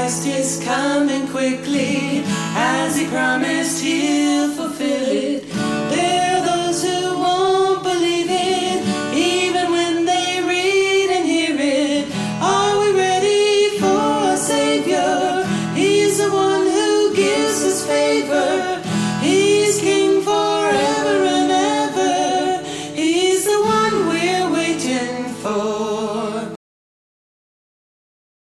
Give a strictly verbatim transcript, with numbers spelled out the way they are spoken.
Christ is coming quickly, as he promised he'll fulfill